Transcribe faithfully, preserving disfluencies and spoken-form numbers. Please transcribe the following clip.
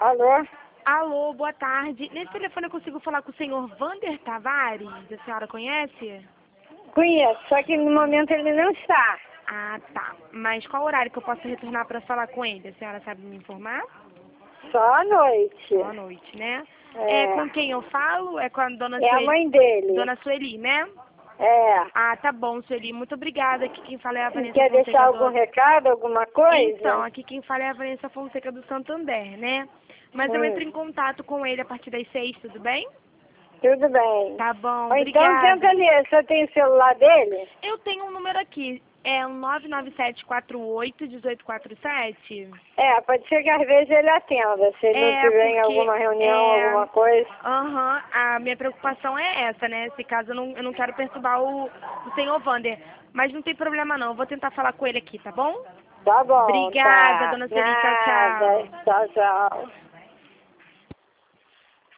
Alô? Alô, boa tarde. Nesse telefone eu consigo falar com o senhor Vander Tavares? A senhora conhece? Conheço, só que no momento ele não está. Ah, tá. Mas qual horário que eu posso retornar para falar com ele? A senhora sabe me informar? Só à noite. Só à noite, né? É, É com quem eu falo? É com a dona é a Sueli, mãe dele. dona Sueli, né? É. Ah, tá bom, Sueli. Muito obrigada. Aqui quem fala é a Vanessa Quer Fonseca deixar algum do... recado, alguma coisa? Então, aqui quem fala é a Vanessa Fonseca do Santander, né? Mas eu entro Hum, em contato com ele a partir das seis, tudo bem? tudo bem. Tá bom, Ou então obrigada. tenta ali, você tem o celular dele? Eu tenho um número aqui, é um nove nove sete quatro oito um oito quatro sete. É, pode ser que às vezes ele atenda, se ele não É, estiver em porque alguma reunião, é, alguma coisa. aham, a minha preocupação é essa, né? Se caso eu não, eu não quero perturbar o, o senhor Vander. Mas não tem problema não, eu vou tentar falar com ele aqui, tá bom? Tá bom, Obrigada, tá. dona Celi, tchau, Nada, tchau. tchau, tchau.